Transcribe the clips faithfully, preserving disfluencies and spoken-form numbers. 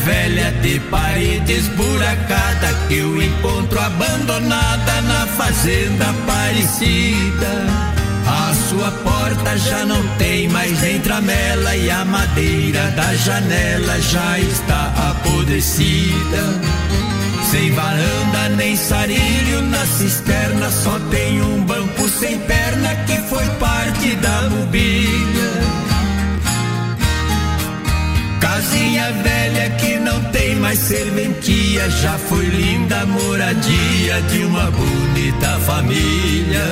velha de parede esburacada que eu encontro abandonada na fazenda Aparecida. A sua porta já não tem mais entramela e a madeira da janela já está apodrecida. Sem varanda nem sarilho na cisterna, só tem um banco sem perna que foi parte da mobília. Casinha velha que não tem mais serventia, já foi linda moradia de uma bonita família.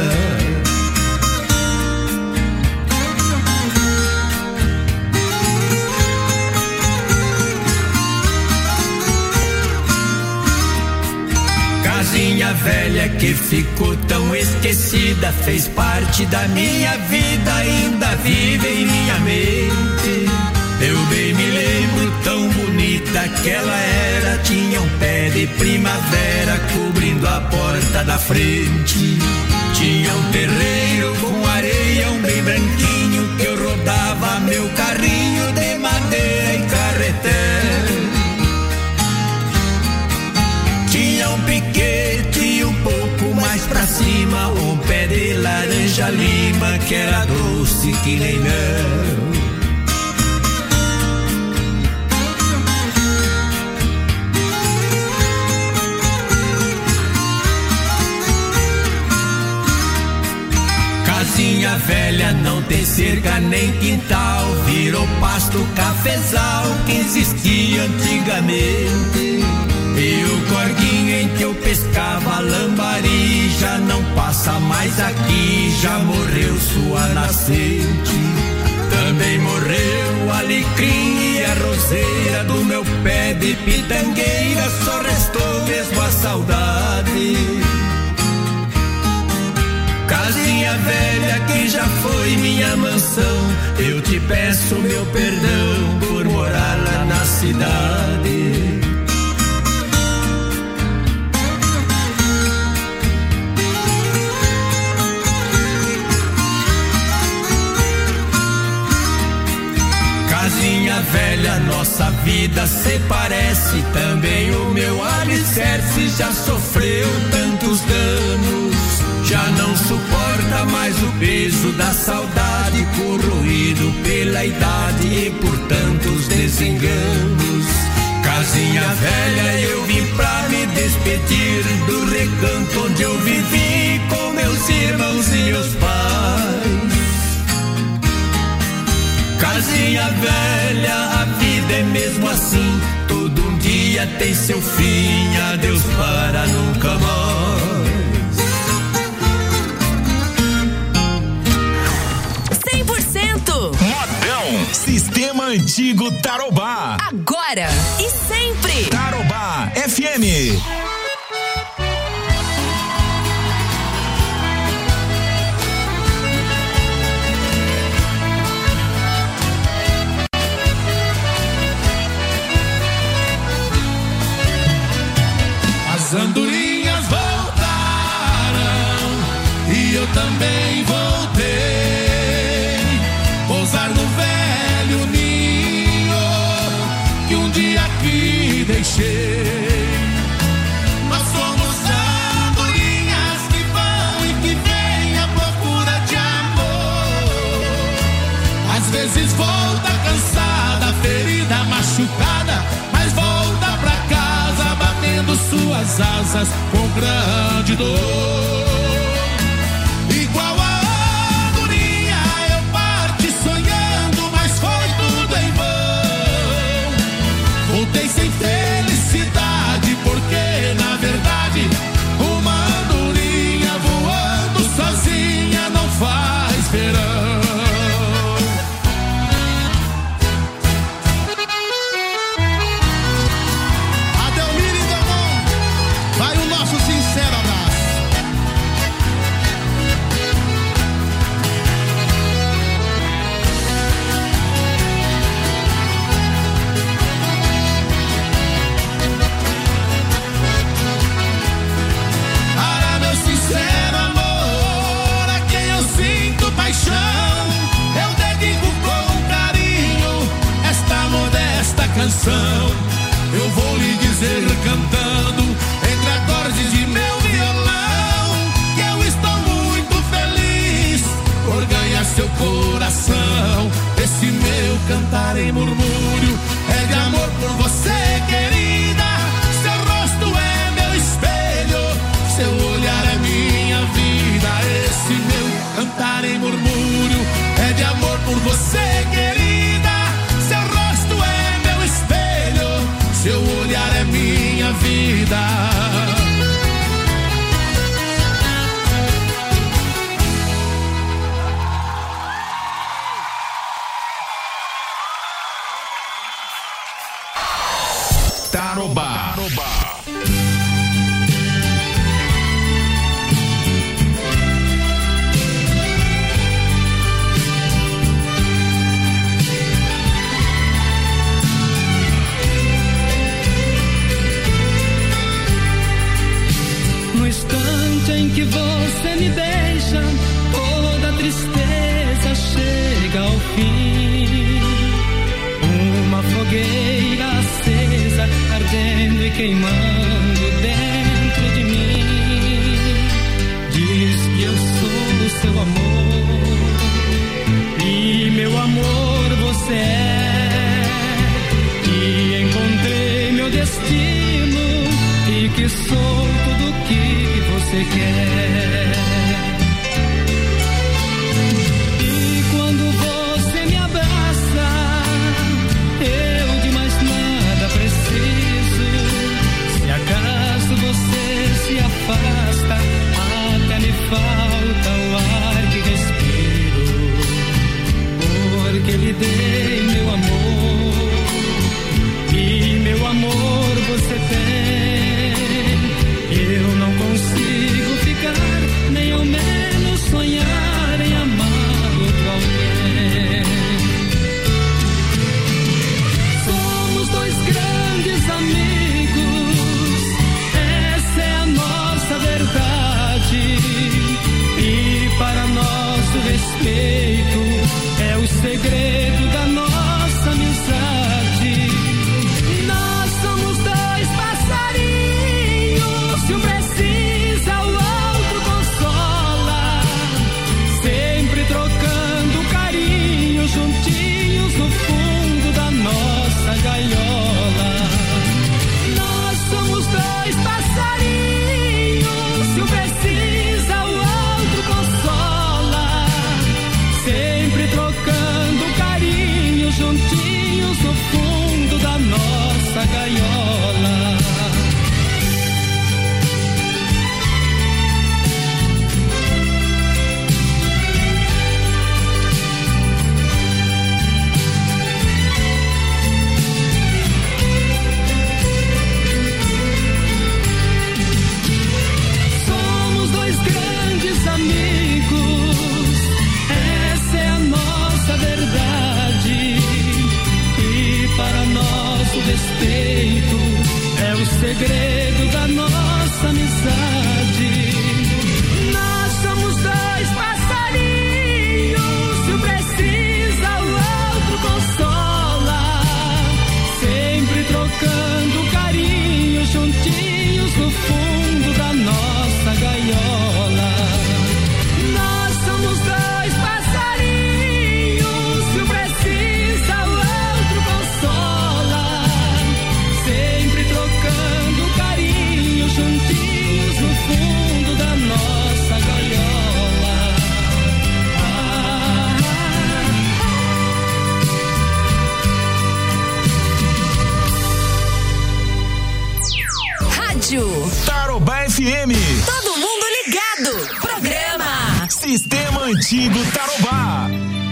Casinha velha que ficou tão esquecida, fez parte da minha vida, ainda vive em minha mente. Eu bem me lembro, tão bonita que ela era, tinha um pé de primavera cobrindo a porta da frente. Tinha um terreiro com areião bem branquinho que eu rodava meu carrinho de madeira e carretel. Tinha um piquete um pouco mais pra cima, um pé de laranja lima que era doce que nem mel. Casinha velha não tem cerca nem quintal, virou pasto cafezal que existia antigamente. E o corguinho em que eu pescava lambari já não passa mais aqui, já morreu sua nascente. Também morreu o alecrim e a roseira do meu pé de pitangueira, só restou mesmo a saudade. Casinha velha que já foi minha mansão, eu te peço meu perdão por morar lá na cidade. Casinha velha, nossa vida se parece, também o meu alicerce já sofreu tantos danos. Já não suporta mais o peso da saudade, corroído pela idade e por tantos desenganos. Casinha velha, eu vim pra me despedir do recanto onde eu vivi com meus irmãos e meus pais. Casinha velha, a vida é mesmo assim, todo um dia tem seu fim, adeus para nunca mais. Modão, Sistema Antigo Tarobá. Agora e sempre. Tarobá F M. As andorinhas voltaram e eu também voltei. Pousar no velho ninho que um dia aqui deixei. Nós somos andorinhas que vão e que vêm à procura de amor. Às vezes volta cansada, ferida, machucada, mas volta pra casa batendo suas asas com grande dor. Igual a voltei sem felicidade, porque na verdade uma andorinha voando sozinha não faz verão. Adelmir e Delmon, vai o nosso sincero abraço. Eu dedico com carinho esta modesta canção. Tarobá. No instante em que você me beija, toda tristeza chega ao fim. Uma fogueira acesa, ardendo e queimando dentro de mim. Diz que eu sou o seu amor, e meu amor você é. E encontrei meu destino, e que sou tudo que você quer. E quando você me abraça, eu de mais nada preciso. Se acaso você se afasta, até me falta o ar que respiro. Porque lhe dei meu amor, e meu amor você tem. Eu não consigo ficar, nem ao menos sonhar em amar outro alguém. Somos dois grandes amigos, essa é a nossa verdade. E para nosso respeito é o segredo da nossa amizade. Nós somos dois passarinhos, se um precisa o outro consola, sempre trocando carinho, juntinhos no fundo da nossa gaiola. Nós somos dois passarinhos, se um precisa o outro consola, sempre trocando carinho, juntinhos no fundo da nossa gaiola. Somos dois grandes amigos, essa é a nossa verdade. E para nosso respeito é o segredo da nossa amizade. Nós somos dois passarinhos, se um precisa o outro consola, sempre trocando carinho, juntinhos no fundo da nossa gaiola. Nós somos dois passarinhos, se um precisa o outro consola, sempre trocando carinho, juntinhos no fundo da nossa gaiola. Ah, Rádio Tarobá F M. Todo mundo ligado. Programa Sistema Antigo Tarobá.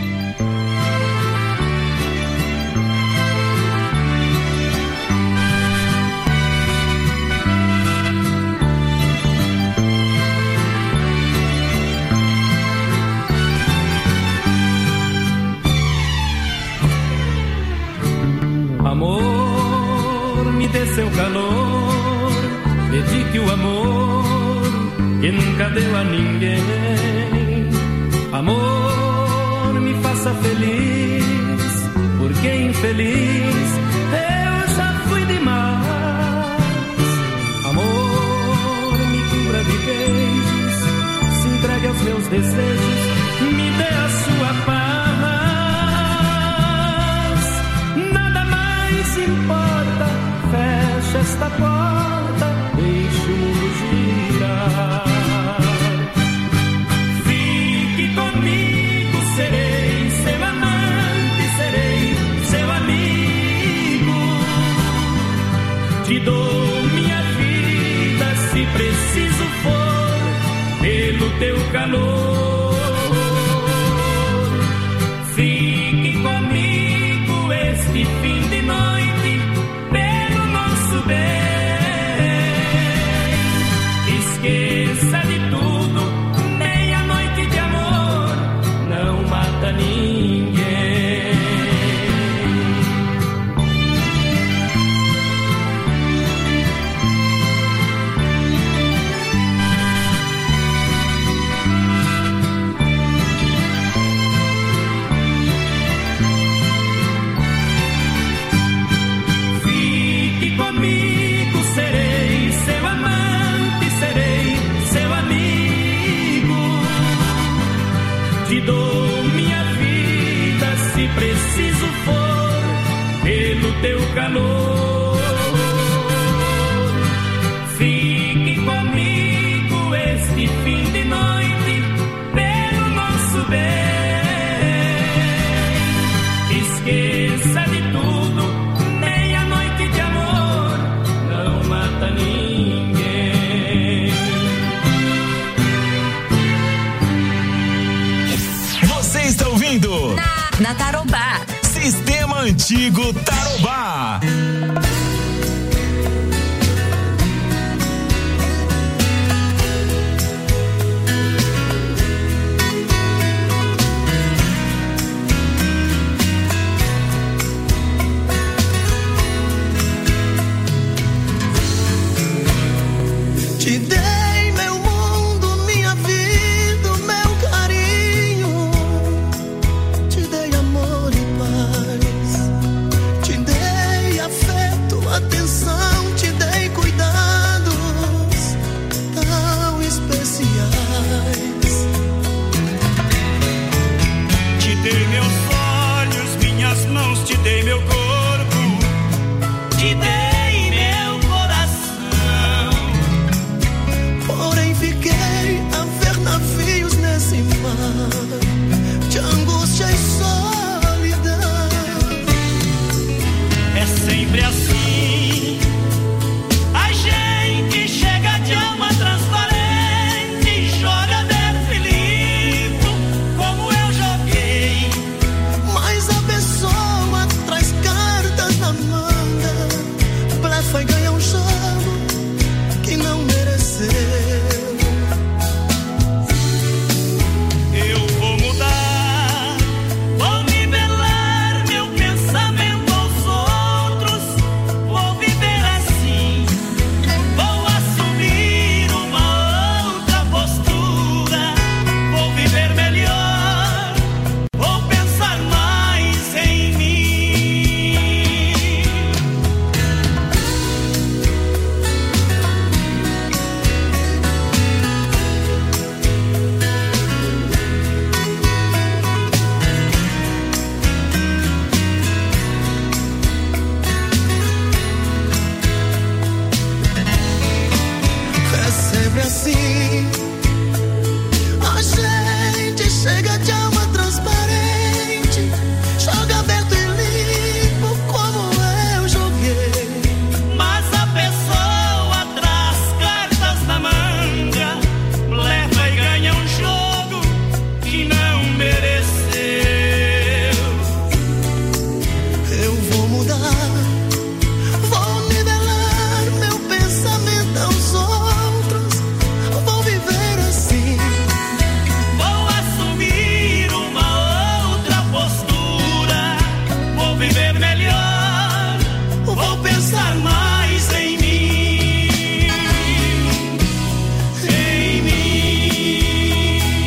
amor, me dê seu calor, dedique o amor que nunca deu a ninguém. Amor, me faça feliz, porque infeliz eu já fui demais. Amor, me cubra de beijos, se entregue aos meus desejos, me dê a sua paz. Nada mais importa, feche esta porta, deixe o mundo girar. Fique comigo, serei seu amante, serei seu amigo. Te dou minha vida teu calor. Fique comigo este fim de noite, pelo nosso bem. Esqueça de tudo, meia-noite de amor não mata ninguém. Fique comigo, serei seu amante, serei seu amigo. Te dou minha vida se preciso for, pelo teu calor. Fique comigo este fim de noite, pelo nosso bem. Esqueça de tudo, meia-noite de amor não mata ninguém. Você está ouvindo Na, na Tarobá. Sistema Antigo Tarobá. Te dei meu mundo, minha vida, meu carinho. Te dei amor e paz. Te dei afeto, atenção. Te dei cuidados tão especiais. Te dei meus olhos, minhas mãos, te dei meu corpo, te dei meu coração. Porém fiquei a ver navios nesse mar de angústia e solidão. É sempre assim, a gente chega de alma transparente, joga dentro e limpo, como eu joguei. Mas a pessoa traz cartas na manga, blefa e ganha um jogo que não mereceu. Eu vou mudar, vou nivelar meu pensamento aos outros, vou viver assim, vou assumir uma outra postura, vou viver melhor, vou pensar mais em mim. É sempre assim, a gente chega de alma transparente, joga aberto e limpo como eu joguei. Mas a pessoa traz cartas na manga, leva e ganha um jogo que não mereceu. Eu vou mudar, vou nivelar meu pensamento aos outros, vou viver assim. Vou assumir uma outra postura, vou viver melhor, vou pensar mais em mim, em mim.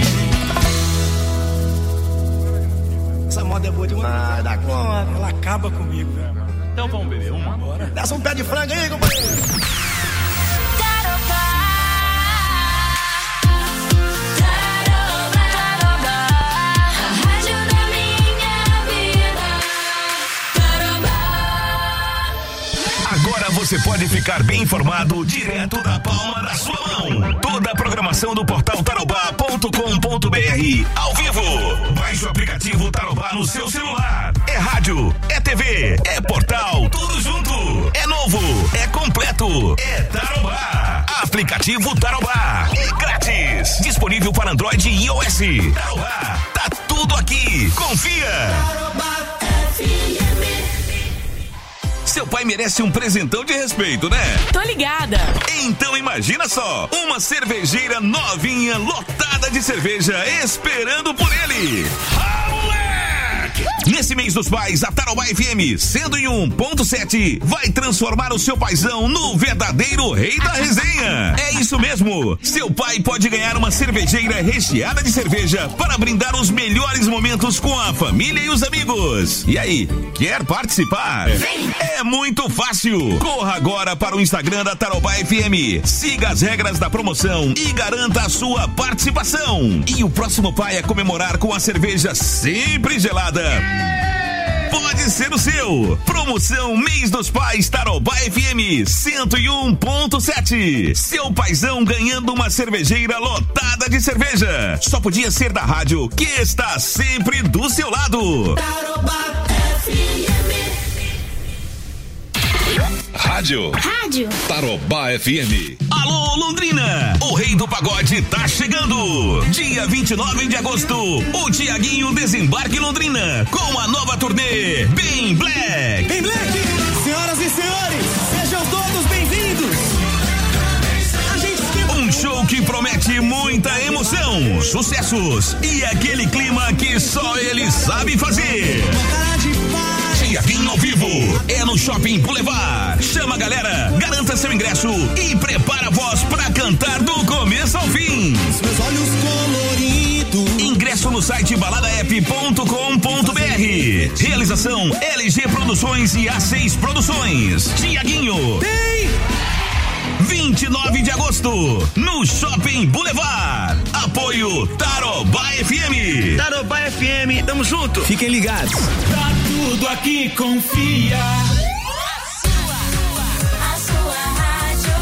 Essa moda é boa demais, dá conta. Ela acaba comigo, velho. Então vamos beber uma? Bora. Desce um pé de frango aí, companheiro. Tarobá. Tarobá. Tarobá. A rádio da minha vida. Tarobá. Agora você pode ficar bem informado direto da palma da sua mão. Toda a programação do portal tarobá ponto com ponto br ao vivo. Baixe o aplicativo Tarobá no seu celular. É rádio, é T V, é portal, tudo junto. É novo, é completo, é Tarobá. Aplicativo Tarobá. É grátis. Disponível para Android e iOS. Tarobá, tá tudo aqui. Confia. Seu pai merece um presentão de respeito, né? Tô ligada. Então imagina só, uma cervejeira novinha, lotada de cerveja, esperando por ele. Ah, moleque! Nesse mês dos pais, a Tarobá F M cento e um ponto sete vai transformar o seu paizão no verdadeiro rei da resenha. É isso mesmo, seu pai pode ganhar uma cervejeira recheada de cerveja para brindar os melhores momentos com a família e os amigos. E aí, quer participar? É muito fácil. Corra agora para o Instagram da Tarobá F M, siga as regras da promoção e garanta a sua participação. E o próximo pai a comemorar com a cerveja sempre gelada pode ser o seu. Promoção Mês dos Pais Tarobá F M cento e um ponto sete. Seu paizão ganhando uma cervejeira lotada de cerveja. Só podia ser da rádio que está sempre do seu lado. Tarobá F M. Rádio. Rádio. Tarobá F M. Alô, Londrina! O rei do pagode tá chegando! Dia vinte e nove de agosto, o Tiaguinho desembarca em Londrina com a nova turnê Bem Black. Bem Black! Senhoras e senhores, sejam todos bem-vindos! A gente Um show que promete muita emoção, sucessos e aquele clima que só ele sabe fazer. cara de paz! Tiaguinho ao vivo é no Shopping Boulevard. Chama a galera, garanta seu ingresso e prepara a voz pra cantar do começo ao fim. Meus olhos coloridos. Ingresso no site balada app ponto com ponto b r. Realização L G Produções e A seis Produções. Tiaguinho. Tem! vinte e nove de agosto, no Shopping Boulevard. Apoio Tarobá F M. Tarobá F M, tamo junto. Fiquem ligados. Tá tudo aqui, confia. A sua rádio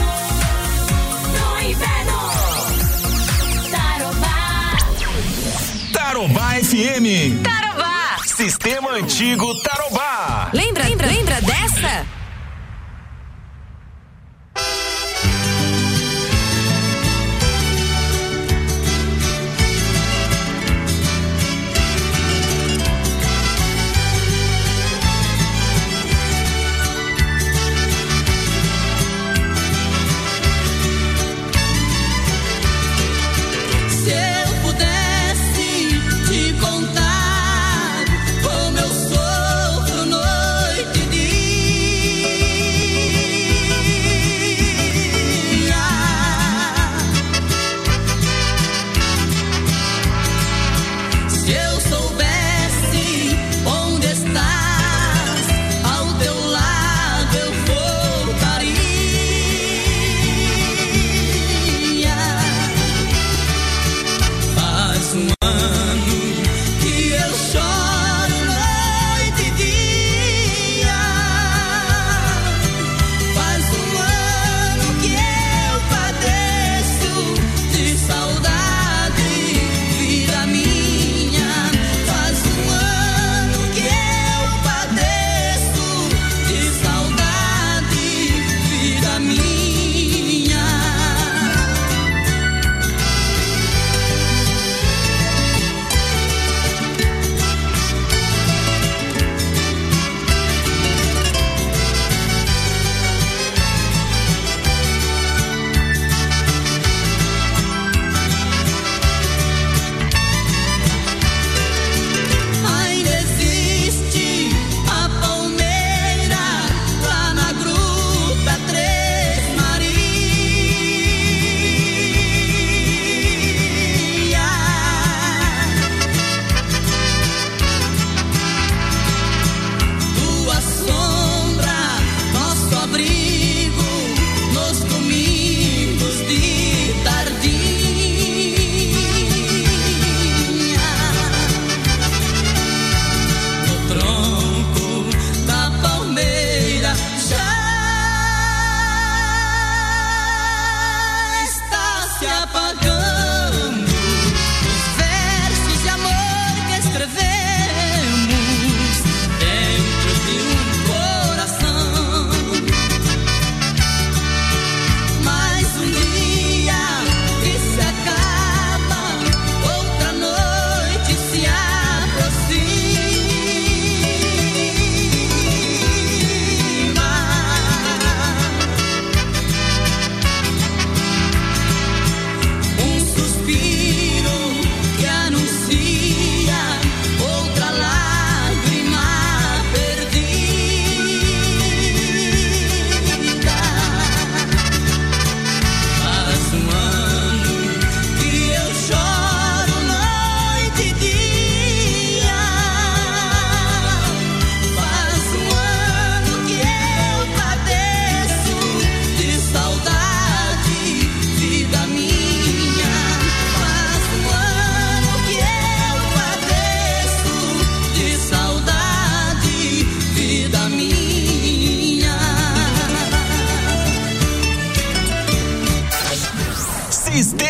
no inverno. Tarobá. Tarobá F M. Tarobá. Sistema antigo Tarobá. Lembra, lembra, lembra dessa? Se eu pudesse te contar. Como eu sofro noite e dia.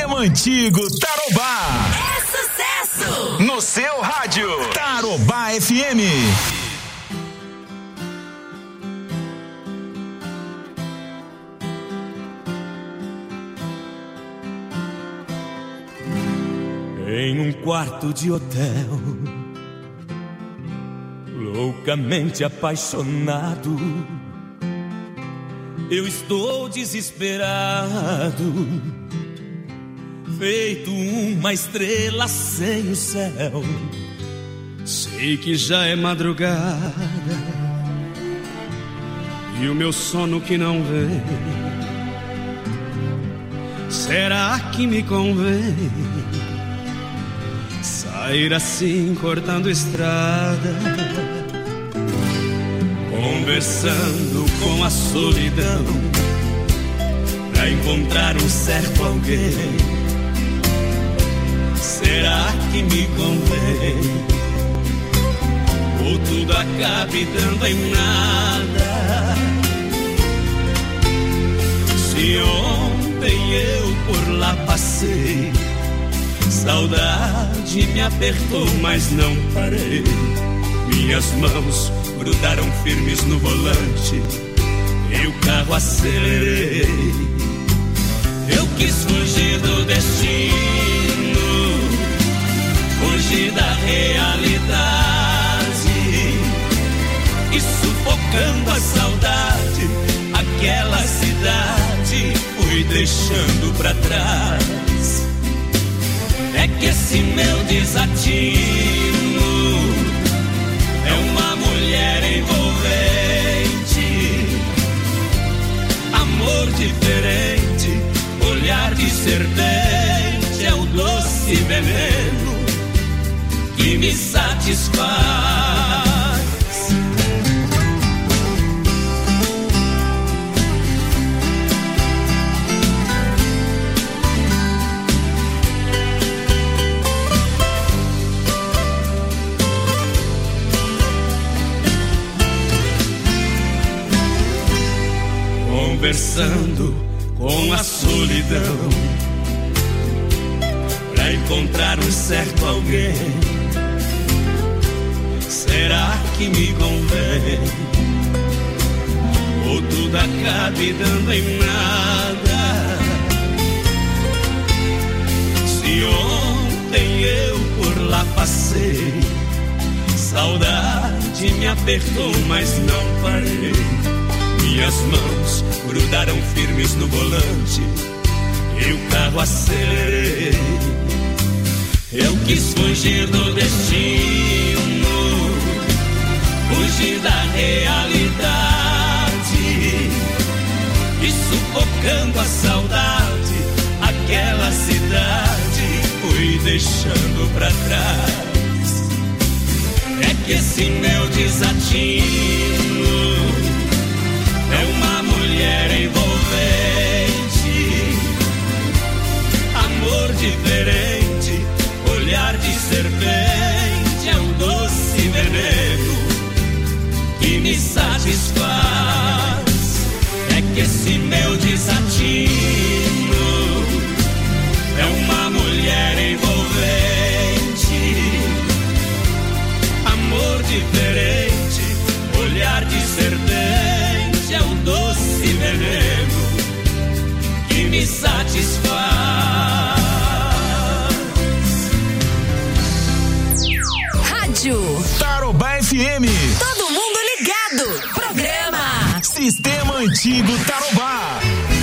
Sistema Antigo Tarobá. É sucesso! No seu rádio. Tarobá F M. Em um quarto de hotel, loucamente apaixonado, eu estou desesperado, feito uma estrela sem o céu. Sei que já é madrugada e o meu sono que não vem. Será que me convém sair assim cortando estrada, conversando com a solidão, pra encontrar um certo alguém? Será que me convém? Ou tudo acabe dando em nada? Se ontem eu por lá passei, saudade me apertou, mas não parei. Minhas mãos grudaram firmes no volante e o carro acelerei. Eu quis fugir do destino, fugir da realidade, e sufocando a saudade, aquela cidade fui deixando pra trás. É que esse meu desatino é uma mulher envolvente, amor diferente, olhar de serpente, é o doce veneno que me satisfaz. Conversando com a solidão, pra encontrar um certo alguém. Será que me convém? Ou tudo acabe dando em nada? Se ontem eu por lá passei, saudade me apertou, mas não parei. Minhas mãos grudaram firmes no volante e o carro acelerei. Eu quis fugir do destino, fugir da realidade, e sufocando a saudade, aquela cidade fui deixando pra trás. É que esse meu desatino é uma mulher envolvente, amor diferente, olhar de serpente, é um doce veneno que me satisfaz. É que esse meu desatino é uma mulher envolvente, amor diferente, olhar de serpente, é um doce veneno que me satisfaz. Rádio Tarobá F M. Todo mundo ligado. Programa Sistema Antigo Tarobá.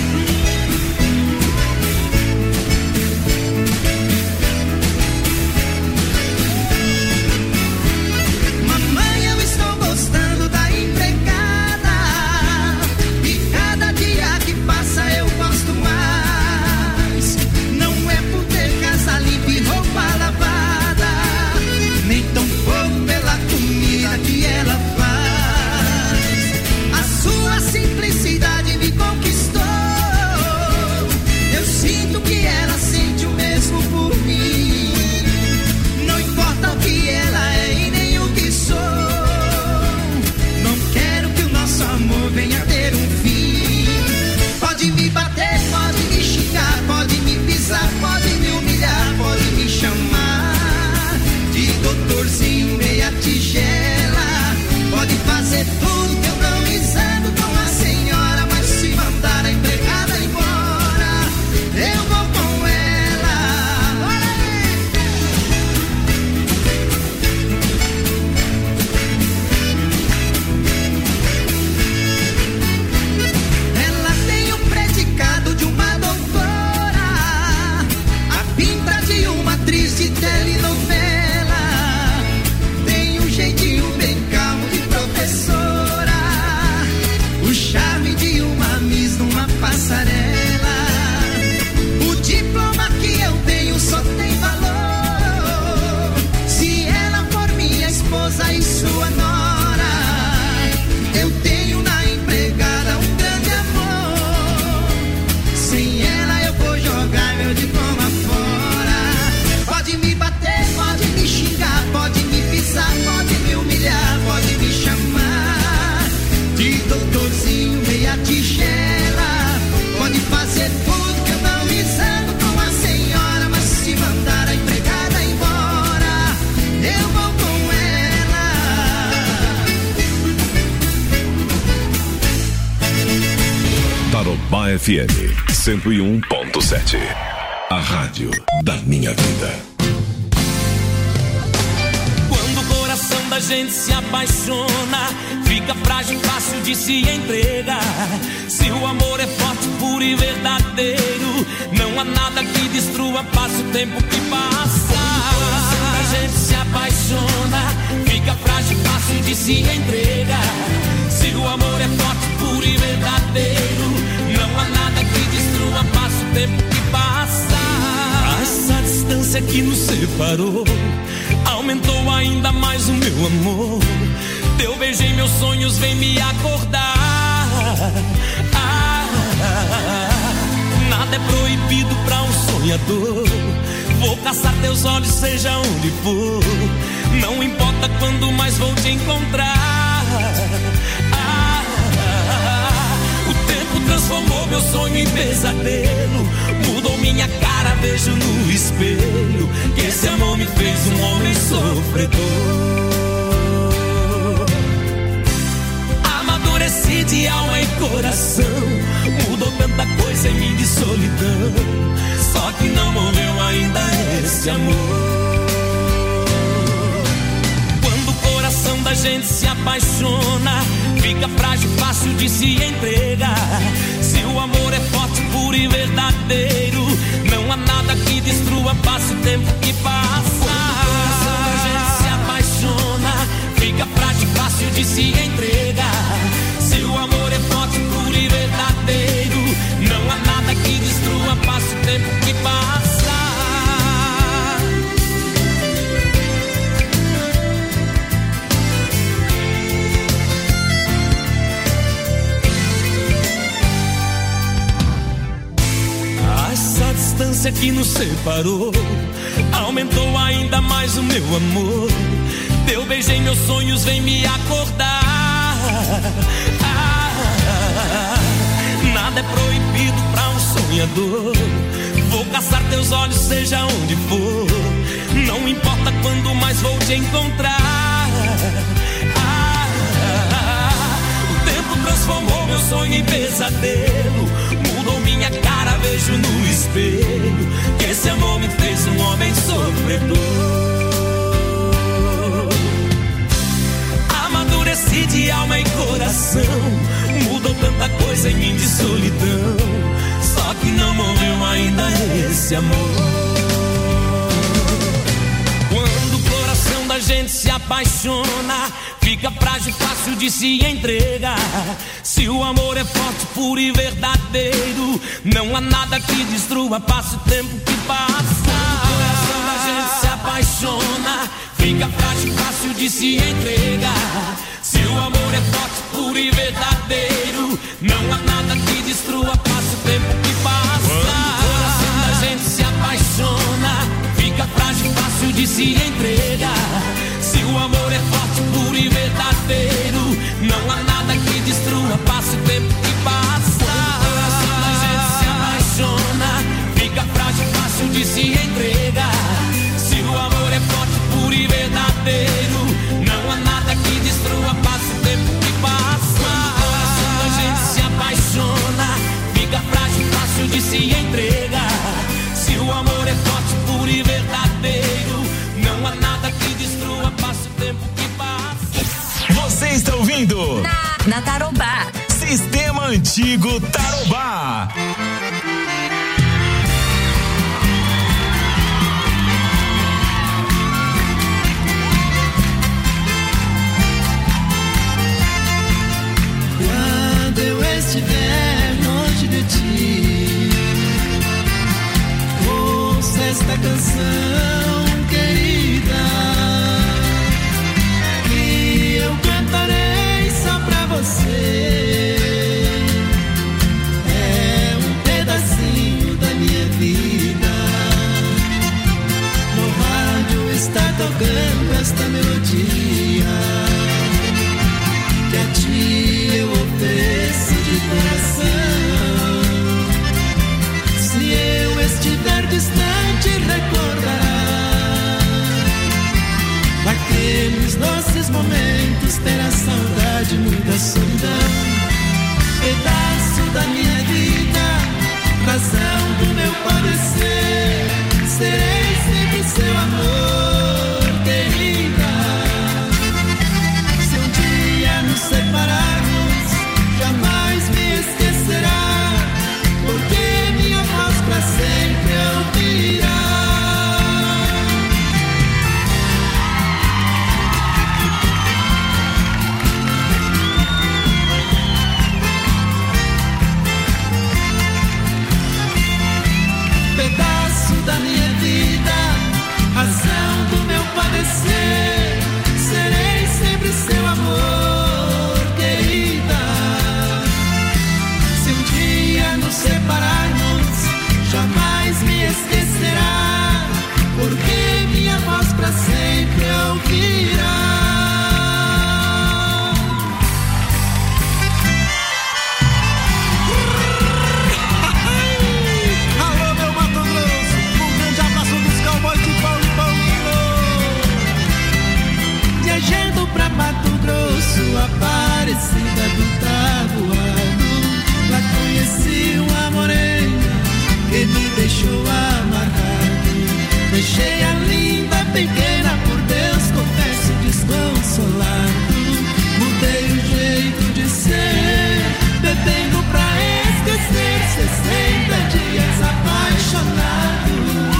Mamãe, eu estou gostando da empregada, e cada dia que passa eu gosto mais. Não é por ter casa limpa e roupa lavada, nem tão pouco pela comida que ela faz. A sua simplicidade me conquistou. atriz de telenovela, tem um jeitinho bem calmo de professora, o charme de uma miss numa passarela. O diploma que eu tenho só tem valor se ela for minha esposa e sua nora. Eu tenho na empregada um grande amor, sem ela eu vou jogar meu diploma fora. Pode me bater, pode me xingar, pode me pisar, pode me humilhar, pode me chamar de doutorzinho meia tigela, pode fazer tudo que eu não me zango com a senhora, mas se mandar a empregada embora, eu vou com ela. Tarobá F M cento e um ponto sete, a rádio da minha vida. Quando o coração da gente se apaixona, fica frágil, fácil de se entregar. Se o amor é forte, puro e verdadeiro, não há nada que destrua, passa o tempo que passa. Quando o coração da gente se apaixona, fica frágil, fácil de se entregar. Se o amor é forte, puro e verdadeiro, não há nada que destrua, passa o tempo que passa. Essa distância que nos separou aumentou ainda mais o meu amor. Teu beijo em meus sonhos vem me acordar. Ah, nada é proibido pra um sonhador. Vou caçar teus olhos, seja onde for. Não importa quando mais vou te encontrar. Ah, o tempo transformou meu sonho em pesadelo, mudou minha cara, vejo no espelho que esse amor me fez um homem sofredor. Amadureci de alma e coração, mudou tanta coisa em mim de solidão, só que não morreu ainda esse amor. Quando o coração da gente se apaixona, fica frágil, fácil de se entregar. Se o amor é forte, puro e verdadeiro, não há nada que destrua, passa o tempo que passa. Quando o coração da gente se apaixona, fica frágil, fácil de se entregar. Se o amor é forte, puro e verdadeiro, não há nada que destrua, passa o tempo que passa. Essa distância que nos separou aumentou ainda mais o meu amor. Teu beijo em meus sonhos vem me acordar. Ah, nada é proibido pra um sonhador. Vou caçar teus olhos, seja onde for. Não importa quando mais vou te encontrar. Ah, o tempo transformou meu sonho em pesadelo, mudou minha cara, vejo no espelho que esse amor me fez um homem sofredor. Amadureci de alma e coração, mudou tanta coisa em mim de solidão, só que não morreu ainda esse amor. Quando o coração da gente se apaixona, fica frágil, fácil de se entregar. Se o amor é forte, puro e verdadeiro, não há nada que destrua, passa o tempo que passa. Quando o coração da gente se apaixona, fica frágil, fácil de se entregar. Se o amor é forte, puro e verdadeiro, não há nada que destrua, passa o tempo que passa. Quando o coração da gente se apaixona, fica frágil, fácil de se entregar. Se o amor é forte, puro e verdadeiro, não há nada que destrua, passa o tempo que passa. Quando o coração da gente se apaixona, fica frágil, fácil de se entregar. Se o amor é forte, puro e verdadeiro, não há nada que destrua, passa o tempo que passa. Quando o coração da gente se apaixona, fica frágil, fácil de se entregar. Se o amor é forte, puro e verdadeiro, não há nada que destrua, passa o tempo que passa. Você está ouvindo Na, na Tarobá. Sistema Antigo Tarobá. esta canção querida, que eu cantarei só pra você. É um pedacinho da minha vida. No rádio está tocando esta melodia, que a ti eu ofereço de coração. Se eu estiver distante, recordará daqueles doces momentos, terá saudade, muita solidão. Pedaço da minha vida, razão do meu padecer, serei sempre seu amor, querida. Se um dia nos separarmos, jamais me esquecerá, porque minha voz pra sempre ouvirá. Pedaço da minha vida, razão do meu padecer, serei sempre seu amor, querida. Se um dia nos separarmos, jamais me esquecerá, porque minha voz pra sempre ouvirá. Alô, meu Mato Grosso, um grande abraço dos cowboys de Paulo e Paulino. Viajando pra Mato Grosso, Aparecida do Tabuado, lá conheci uma morena que me deixou amarrado. Deixei a linda pequena, por Deus confesso, desconsolado. Mudei o jeito de ser, bebendo pra esquecer, sessenta dias apaixonado.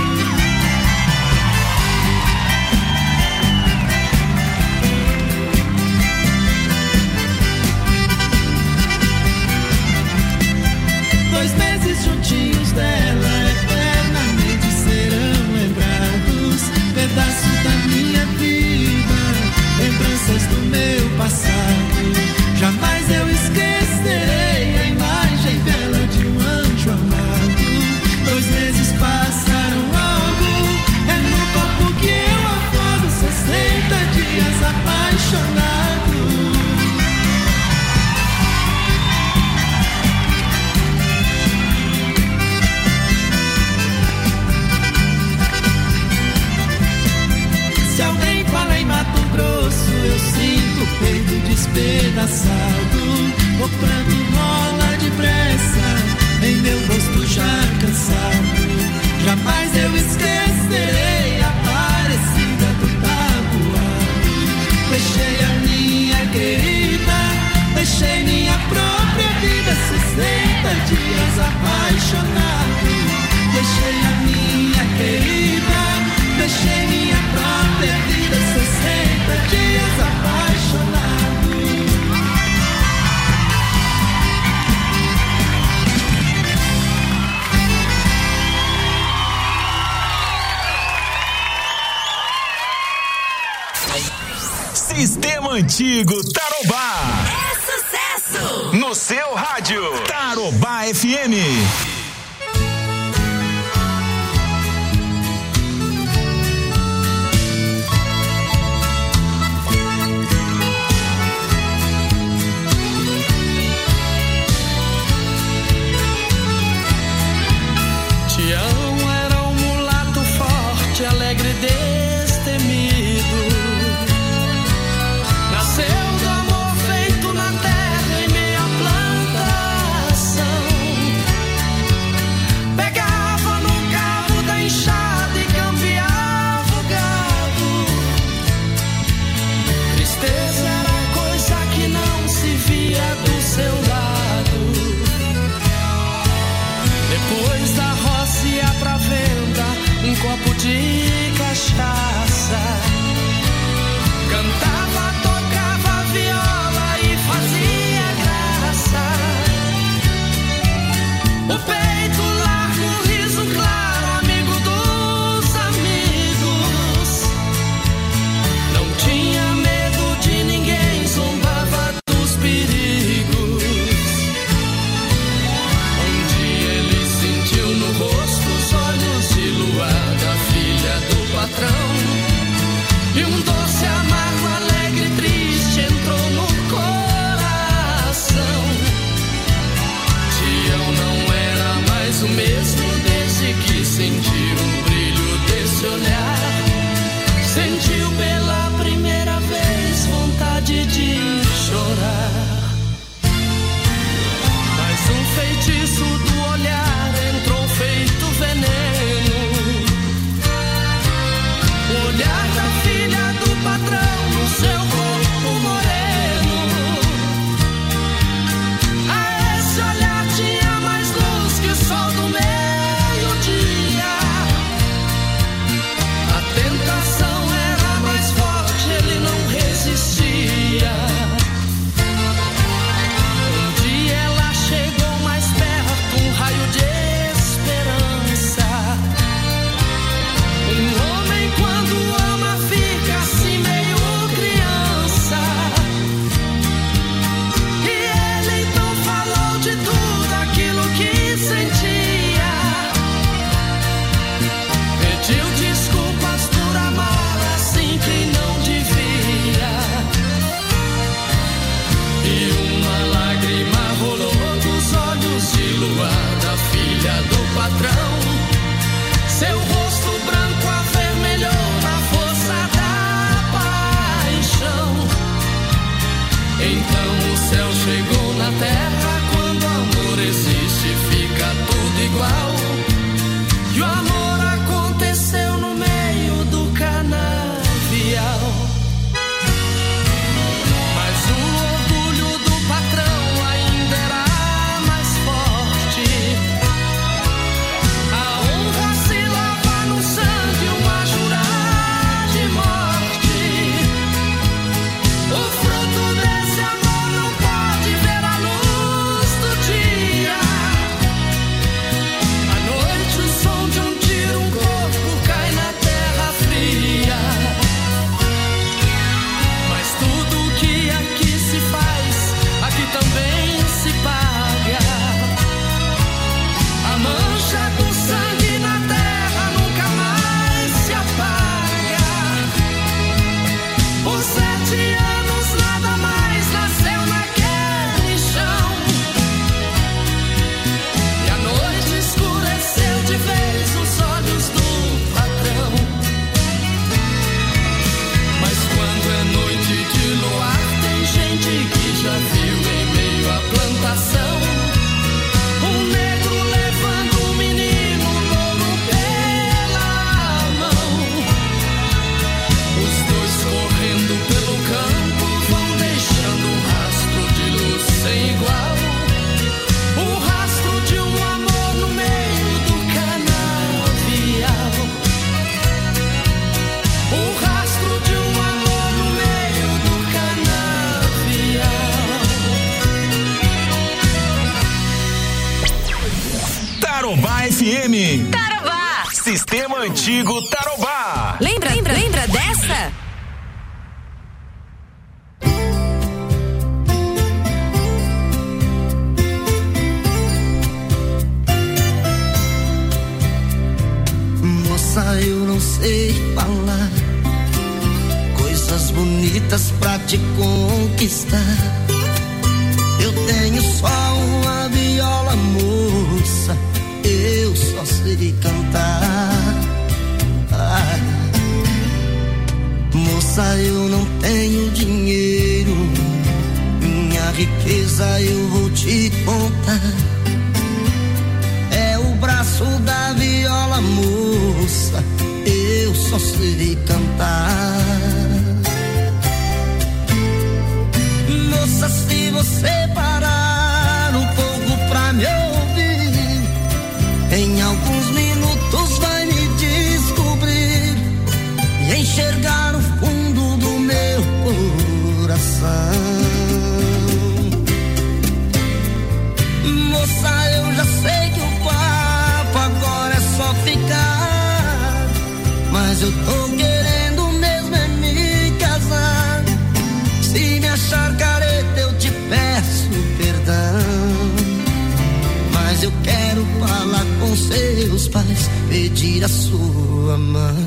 Dois meses juntinhos dela, eternamente serão lembrados. Pedaços da minha vida, lembranças do meu passado. Jamais eu esquecerei a imagem bela de um anjo amado. Dois meses passaram logo, é no corpo que eu afogo, sessenta dias apaixonado. Se alguém fala em Mato Grosso, eu sinto o peito despedaçado. O pranto rola depressa em meu rosto já cansado. Jamais eu esquecerei a Aparecida do Tabuado. Deixei a minha querida, deixei minha própria vida, sessenta dias apaixonado. Deixei a minha querida, deixei minha própria vida, sessenta dias apaixonado. Sistema Antigo Tarobá. É sucesso! No seu rádio. Tarobá F M. Tião era um mulato forte, alegre e destemido. Nasceu do amor feito na terra em meia plantação. Pegava no cabo da enxada e campeava o gado. Tristeza era coisa que não se via do seu lado. Depois da roça ia pra venda um copo de cachaça. Cantava, tocava viola e fazia graça. O peito largo, riso claro, amigo do na terra, quando o amor existe, fica tudo igual. E o amor aconteceu no meio do canavial. Mas o orgulho do patrão ainda era mais forte. A honra se lava no sangue, uma jurar de morte. O fruto desse amor não pode ver a luz do dia. À noite o som de um tiro, um corpo cai na terra fria. Mas tudo que aqui se faz, aqui também se paga. A mancha do sangue na terra nunca mais se apaga. Por sete anos nada mais nasceu naquele chão. E a noite escureceu de vez os olhos do patrão. Mas quando é noite de luar, tem gente que já viu em meio à plantação um negro levando um menino louro pela mão. Os dois correndo pelo campo vão deixando um rastro de luz sem igual. O rastro de um amor no meio do canavial. O rastro de um amor no meio do canavial. Tarobá F M. Tarobá. Sistema Antigo Tarobá. Lembra, lembra, lembra dessa? Moça, eu não sei falar coisas bonitas pra te conquistar. Eu tenho só uma viola, moça, eu só sei cantar. Ah, moça, eu não tenho dinheiro, minha riqueza eu vou te contar. É o braço da viola, moça, eu só sei cantar. Moça, se você parar um pouco pra me ouvir, em alguns minutos vai me descobrir e enxergar o fundo do meu coração. Moça, eu já sei que o papo agora é só ficar, mas eu tô querendo mesmo é me casar. Se me achar careta eu te peço perdão, mas eu quero falar com seus pais, pedir a sua mão.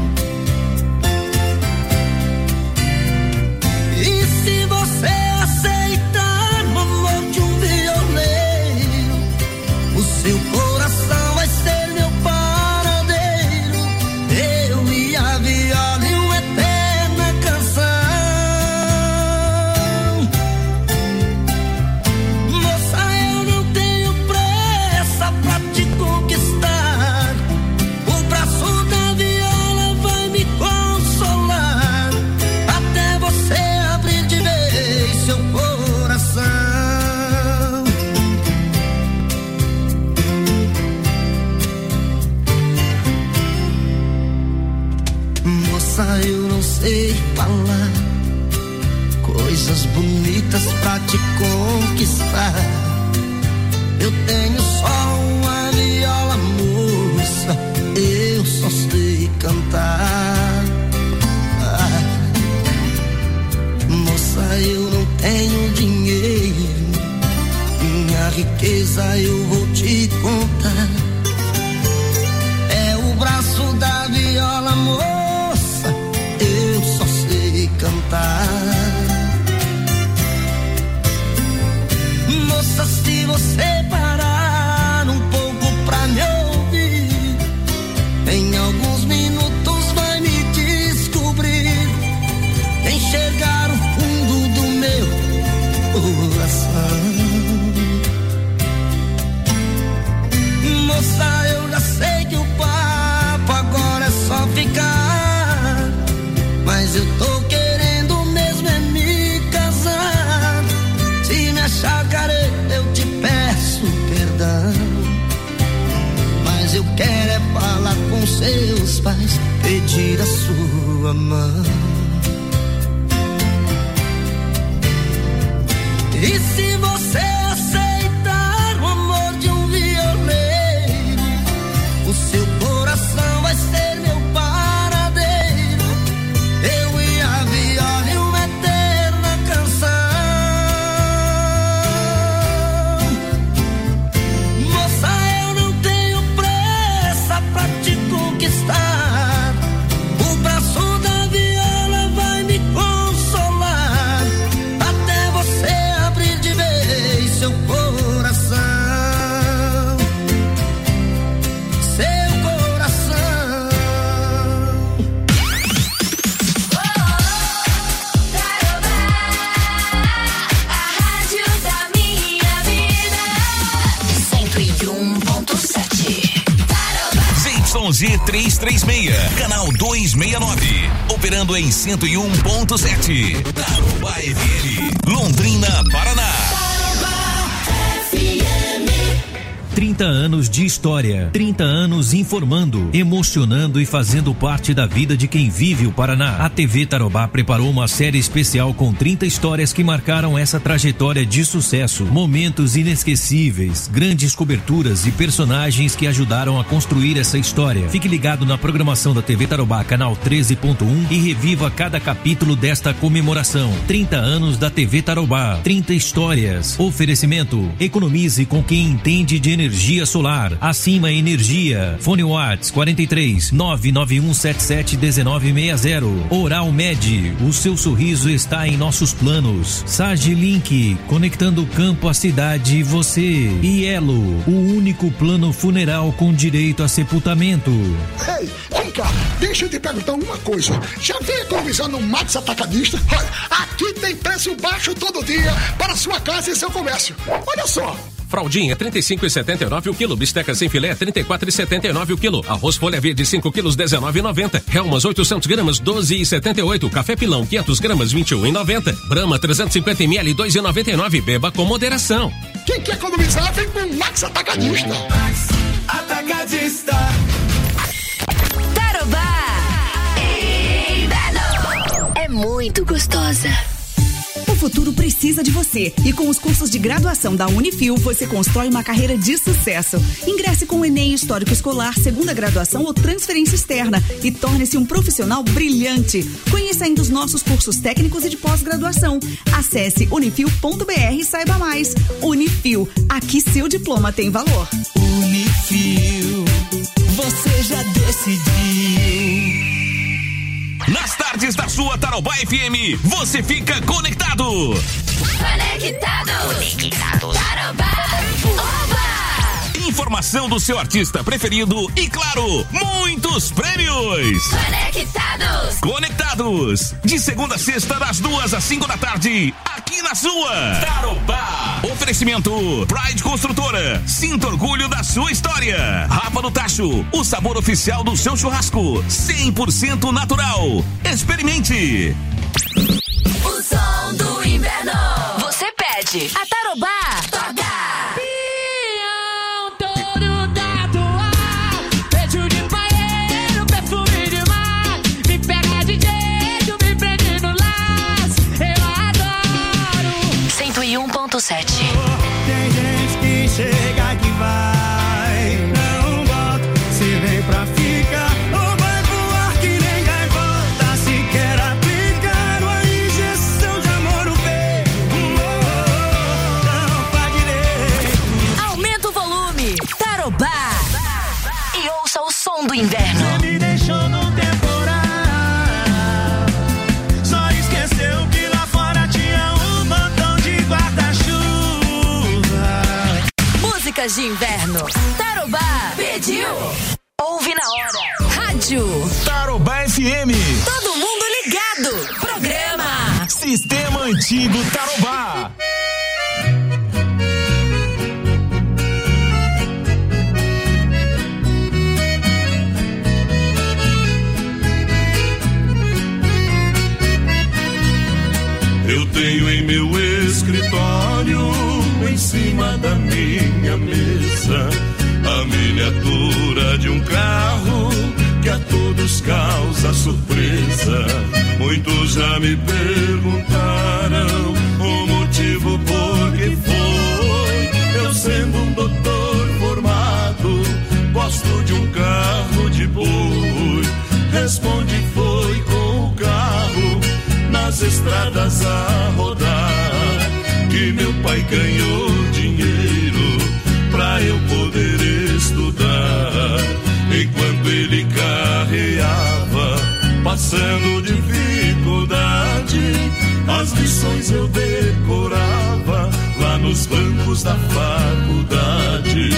E se você aceitar o amor de um violeiro, o seu coração vai ser meu paradeiro. Eu e a viola e uma eterna canção. Moça, eu não tenho pressa pra te conquistar. O braço da viola vai me consolar, até você abrir de vez seu coração. Moça, eu não sei falar coisas bonitas pra te conquistar. Eu tenho só uma viola, moça, eu só sei cantar. Ah, moça, eu não tenho dinheiro, minha riqueza eu vou te contar. É o braço da viola, moça, eu só sei cantar. Moça, se você parar um pouco pra me ouvir, em alguns minutos vai me descobrir, enxergar o fundo do meu coração. meus pais pedir a sua mão. E se você aceitar o amor de um violeiro, o seu coração vai ser meu paradeiro. Eu e a viola e uma eterna canção. Moça, eu não tenho pressa pra te conquistar. O braço da viola vai me consolar até você abrir de vez seu coração. Seu coração. A rádio da minha vida. cento e um ponto sete. Z Y Z trezentos e trinta e seis, canal duzentos e sessenta e nove, operando em cento e um ponto sete. Tarobá F M, Londrina, Paraná. trinta anos de história, trinta anos informando, emocionando e fazendo parte da vida de quem vive o Paraná. A T V Tarobá preparou uma série especial com trinta histórias que marcaram essa trajetória de sucesso, momentos inesquecíveis, grandes coberturas e personagens que ajudaram a construir essa história. Fique ligado na programação da T V Tarobá, canal treze ponto um, e reviva cada capítulo desta comemoração. trinta anos da T V Tarobá, trinta histórias. Oferecimento: economize com quem entende de energia solar. Acima Energia. Fone Whats quarenta e três, nove nove um sete sete, um nove seis zero. Oral Med, o seu sorriso está em nossos planos. Sage Link, conectando o campo à cidade e você. E Elo, o único plano funeral com direito a sepultamento. Ei, vem cá, deixa eu te perguntar uma coisa. Já veio economizando no Max Atacadista? Olha, aqui tem preço baixo todo dia para sua casa e seu comércio. Olha só. Fraldinha trinta e cinco e setenta e nove o quilo, bisteca sem filé trinta e quatro e setenta e nove o quilo, arroz folha verde cinco quilos dezenove e noventa, Helmas oitocentos gramas doze e setenta e oito, café pilão quinhentos gramas vinte e um e noventa, Brahma trezentos e cinquenta mililitros dois e noventa e nove, beba com moderação. Quem quer economizar vem com o Max Atacadista. Max Atacadista. Tarobá Inverno é muito gostosa. O futuro precisa de você e com os cursos de graduação da Unifil você constrói uma carreira de sucesso. Ingresse com o Enem Histórico Escolar, segunda graduação ou transferência externa e torne-se um profissional brilhante. Conheça ainda os nossos cursos técnicos e de pós-graduação. Acesse unifil ponto br e saiba mais. Unifil, aqui seu diploma tem valor. Unifil, você já decidiu. Nas tardes da sua Tarobá F M, você fica conectado. Conectado. Conectado. Tarobá. Oba! Informação do seu artista preferido e, claro, muitos prêmios. Conectados. Conectados. De segunda a sexta, das duas às cinco da tarde, aqui na sua Tarobá. Oferecimento Pride Construtora. Sinta orgulho da sua história. Rafa do Tacho, o sabor oficial do seu churrasco. cem por cento natural. Experimente. O som do inverno. Você pede. A Tarobá toca. cento e um ponto sete. Tem gente que chega que vai, não volta. Se vem pra ficar, ou vai voar que nem gaivota. Se quer aplicar uma injeção de amor no peito, não faz direito. Aumenta o volume. Tarobá. E ouça o som do inverno. Você me deixou no temporal, só esqueceu que lá fora tinha um montão de guarda-chuva. Músicas de inverno. Tarobá pediu. Ouve na hora. Rádio Tarobá F M. Todo mundo ligado. Programa Sistema Antigo Tarobá. Eu tenho em meu escritório, em cima da minha mesa, a miniatura de um carro que a todos causa surpresa. Muitos já me perguntaram o motivo por que foi. Eu sendo um doutor formado, gosto de um carro de boi. Responde, foi com o carro nas estradas a rodar que meu pai ganhou dinheiro pra eu poder estudar. Enquanto ele carreava, passando dificuldade, as lições eu decorava lá nos bancos da faculdade.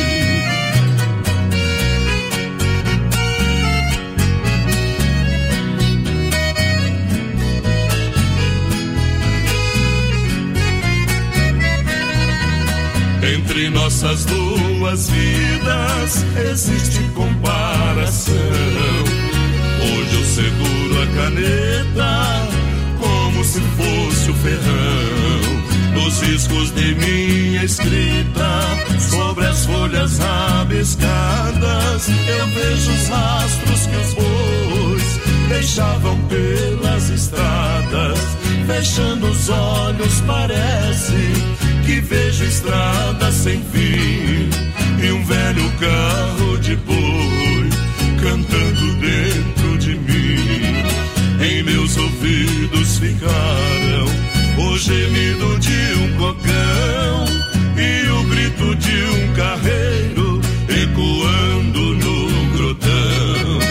Entre nossas duas vidas existe comparação. Hoje eu seguro a caneta como se fosse o ferrão. Nos riscos de minha escrita, sobre as folhas rabiscadas, eu vejo os rastros que os bois deixavam pelas estradas. Fechando os olhos parece que vejo estrada sem fim e um velho carro de boi cantando dentro de mim. Em meus ouvidos ficaram o gemido de um cocão e o grito de um carreiro ecoando no grotão.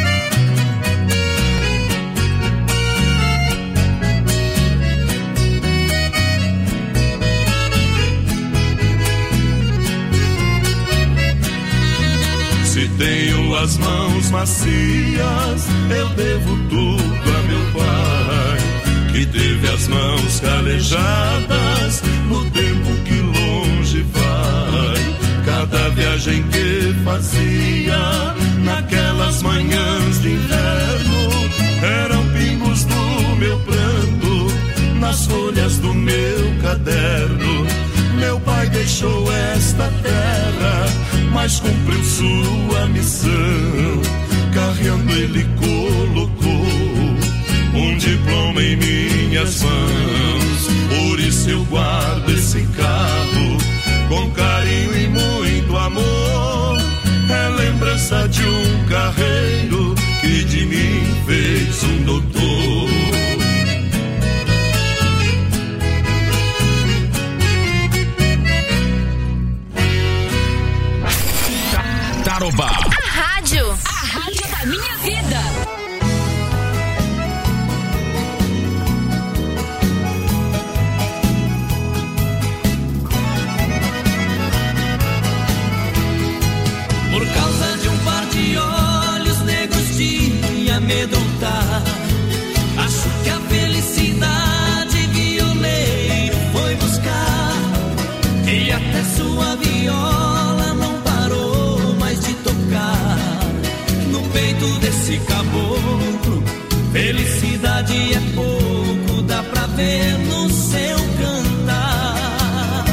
Se tenho as mãos macias, eu devo tudo a meu pai, que teve as mãos calejadas no tempo que longe vai. Cada viagem que fazia naquelas manhãs de inverno eram pingos do meu pranto nas folhas do meu caderno. Meu pai deixou esta terra, mas cumpriu sua missão. Carreando ele colocou um diploma em minhas mãos. Por isso eu guardo esse carro com carinho e muito amor. É lembrança de um carreiro que de mim fez um doutor. Tarobá. A rádio. A rádio da minha vida. Por causa de um par de olhos negros de amedrontar, acho que a felicidade violeiro foi buscar. E até sua viola não parou mais de tocar no peito desse caboclo. Felicidade é pouco, dá pra ver no seu cantar.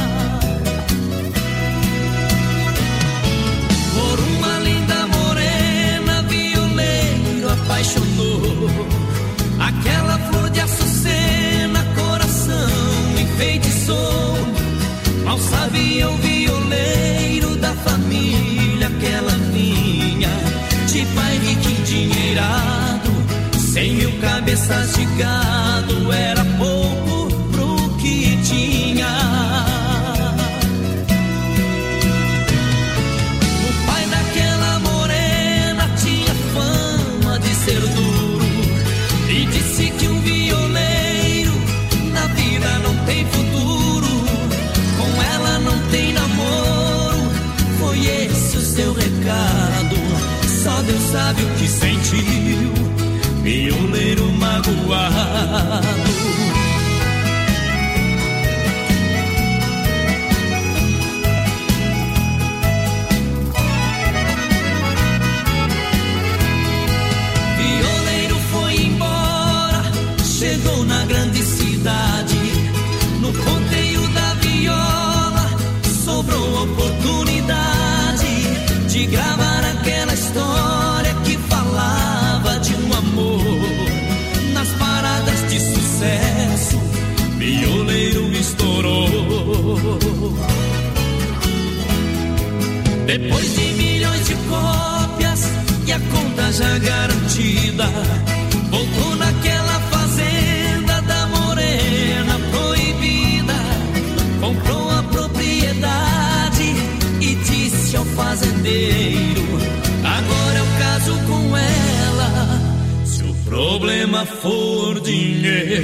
Por uma linda morena, violeiro apaixonou. Aquela flor de açucena, coração enfeitiçou. Mal sabia o violeiro da família que ela vinha, de pai rico endinheirado, cem mil cabeças de gado, era pouco pro que tinha. O pai daquela morena tinha fama de ser duro e disse que um violeiro na vida não tem futuro. Com ela não tem namoro, foi esse o seu recado. Só Deus sabe o que sentiu, violeiro magoado. Violeiro foi embora, chegou na grande cidade. No ponteio da viola sobrou oportunidade de gravar aquela história que falava Depois de milhões de cópias e a conta já garantida, voltou naquela fazenda da morena proibida. Comprou a propriedade e disse ao fazendeiro: agora eu caso com ela, se o problema for dinheiro.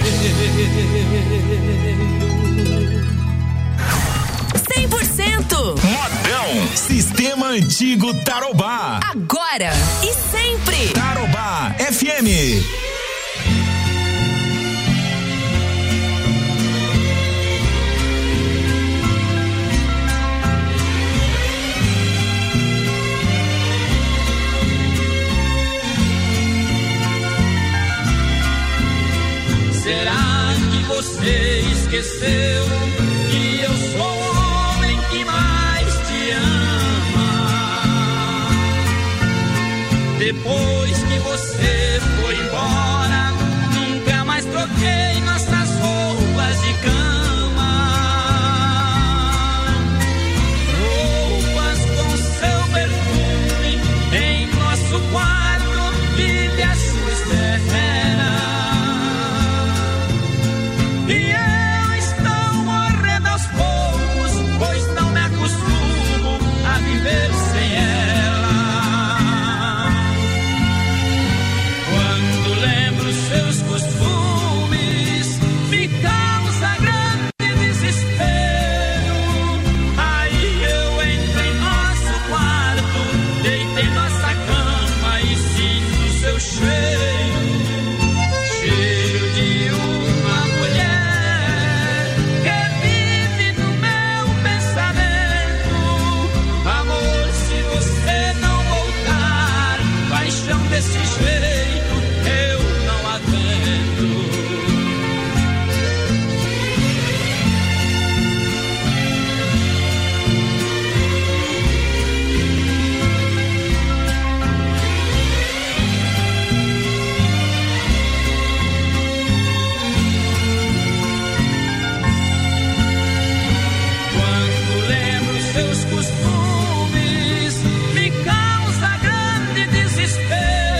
cem por cento Modão, Sistema Antigo Tarobá. Agora e sempre. Tarobá F M. Será que você esqueceu que eu sou o homem que mais te ama? Depois que você foi embora, nunca mais troquei nossas roupas de cama. Roupas com seu perfume em nosso quarto, vive a sua espera. E eu estou morrendo aos poucos, pois não me acostumo a viver sem ela. Quando lembro seus costumes, me causa grande desespero. Aí eu entro em nosso quarto, deito em nossa cama e sinto seu cheiro. Cheiro de uma mulher que vive no meu pensamento. Amor, se você não voltar, paixão desse jeito eu não aguento. Quando lembro seus costumes, me causa grande desespero.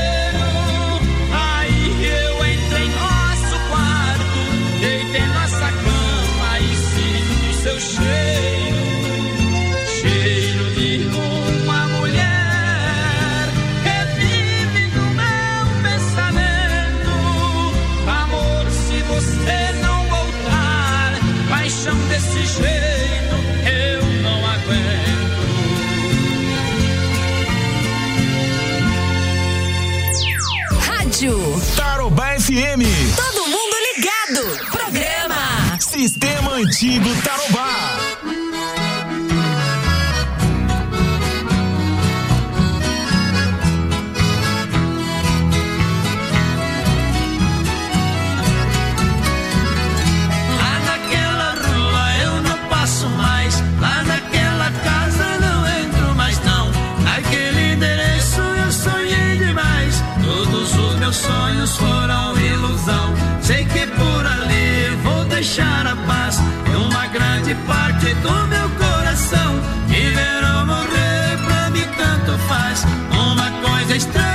Aí eu entro em nosso quarto, deito em nossa cama e sinto seu cheiro. Cheiro de uma mulher que vive no meu pensamento. Amor, se você não voltar, paixão desse jeito eu não aguento. Rádio. Tarobá F M. Todo mundo ligado. Programa Sistema Antigo Tarobá. Lá naquela rua eu não passo mais, lá naquela casa não entro mais não. Naquele endereço eu sonhei demais, todos os meus sonhos foram ilusão. Sei que por ali vou deixar a paz e uma grande parte do meu coração. Viver ou morrer pra mim tanto faz, uma coisa estranha